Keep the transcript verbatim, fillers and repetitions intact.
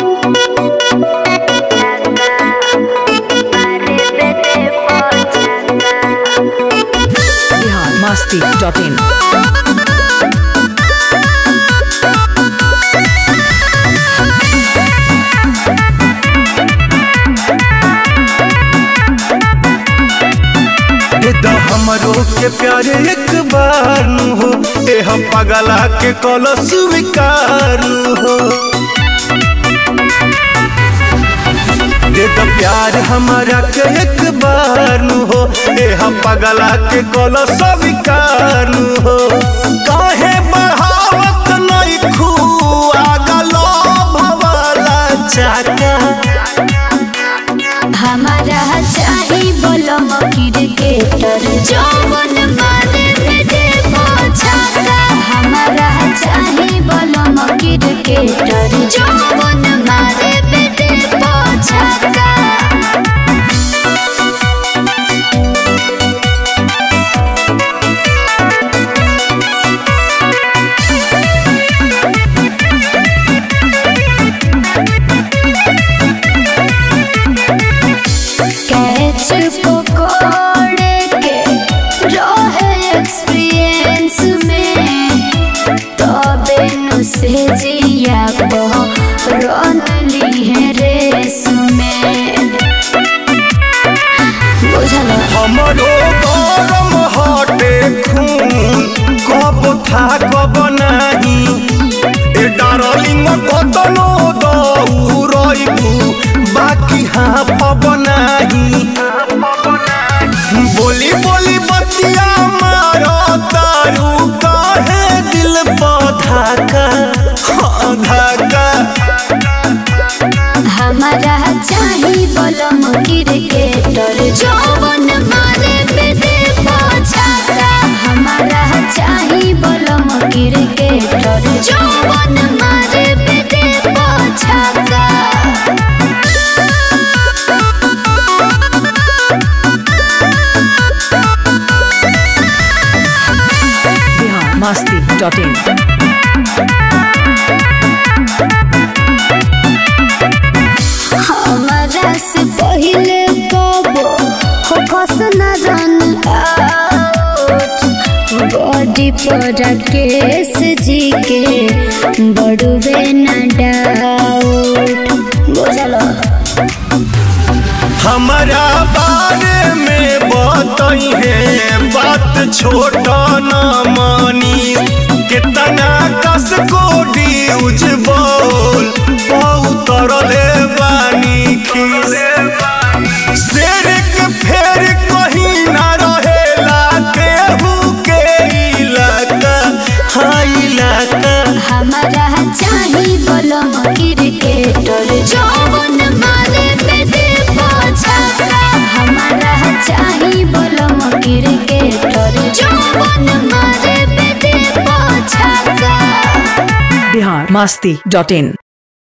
masti dot in. तो हमरो के प्यारे एक बार नु हो ए हम पगला के कलो स्वीकार हो दे तो प्यार हमारा के एक बार नु हो ए हम पगला के कलो स्वीकार हो काहे बढ़ावत नहीं खू आगलो भवाला चाका हमारा चाही बोलो क्रिकेटर जौवन मारे बेटे पछाता हमारा चाही बोलो क्रिकेटर जौवन मारे बेटे पछाता से जिया रन ली है रेस में बुझल हमरो गरम हटे खून कब था कब नहीं ए डार्लिंग कतनो दौड़इबू बाकी हाँ पब नहीं बोली बोली बतिया मारो तारू काहे दिल पौधा का धागा हमारा चाही बोलम क्रिकेटर जौवन मारे बेटे पछाता हमारा चाही बोलम क्रिकेटर जौवन मारे बेटे पछाता masti dot in. हमारा से पहले कबो हो फसना रन आउट बॉडी पर केस जी के बड़ुए न डाउट बुझलो हमारा बारे में बताई है बात छोटा न मानी कितना कस को ड्यूज बोल बहुत तरले बानी खीस शेर के फेर कहीं ना रहेला केहू के इलाका हाँ इलाका हमारा चाही बोलो क्रिकेटर जौवन मारे बेटे पछाता हमारा चाही बोलो क्रिकेटर जौवन मारे बेटे पछाता Bihar masti dot in.